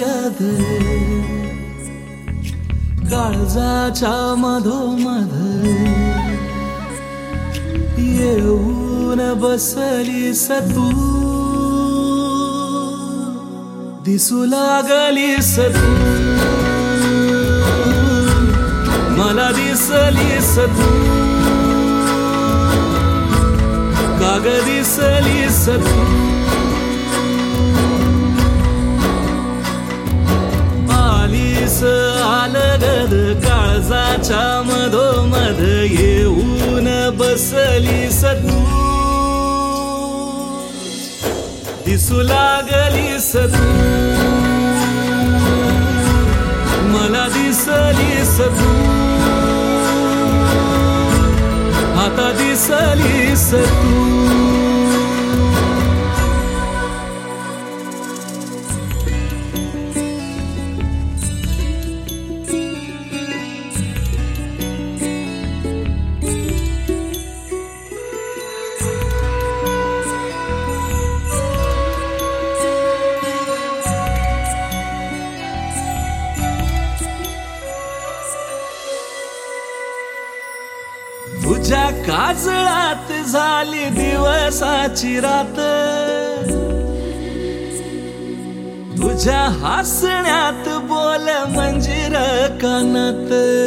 याद काळजाच्या मधोमध येऊन बसलीस तू दिसू लागलीस तू मला दिसलीस तू काग दिसलीस तू आलीस अलगद काळजाच्या मधोमध येऊन बसलीस तू दिसू लागलीस तू मला दिसलीस तू आता दिसलीस तू तुझ्या काजळात झाली दिवसाची रात तुझ्या हसण्यात बोल मंजिर कानात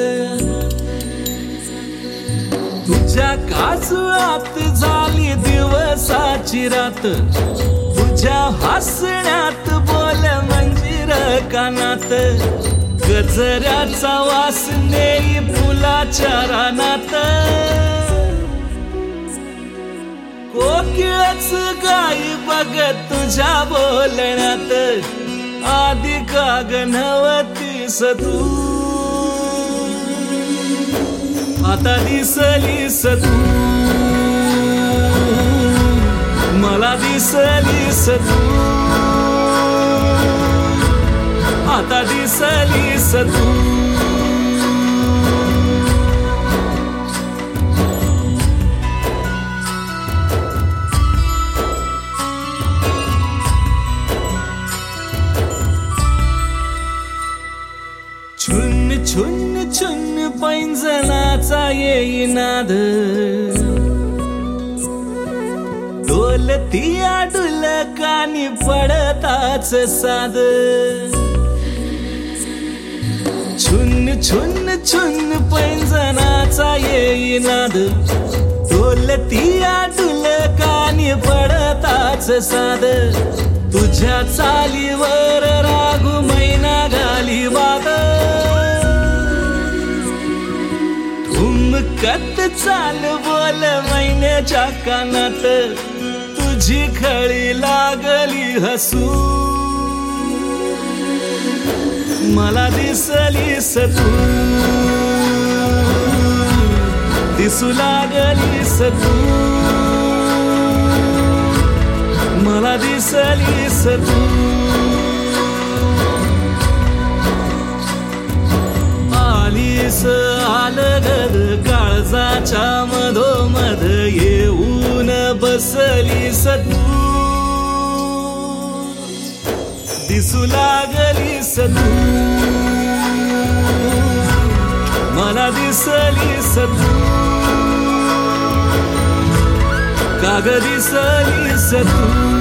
तुझ्या काजळात झाली दिवसाची रात तुझ्या हसण्यात बोल मंजिर कानात गजऱ्याचा वास नेई फुलाच्या रानात कोकिळच गाई बघत तुझ्या बोलण्यात आधी काग नव्हतीस तू आता दिसलीस तू मला दिसलीस तू आता दिसलीस तू छुन छुन छुन पैंजणाचा येई नाद डोलती आडुल कानी पडताच साद छुन छुन छुन पैंजणाचा येई नाद डोलती आडुल कानी पडताच साद तुझ्या चालीवर रागू मैना घाली वाद ठुमकत चाल बोल मैन्याच्या कानात तुझी खळी लागली हसू मला दिसलीस तू दिसू लागलीस तू मला दिसलीस तू आलीस अलगद काळजाच्या मधोमध येऊन बसलीस तू दिसू लागलीस तू मला दिसलीस तू काग दिसलीस तू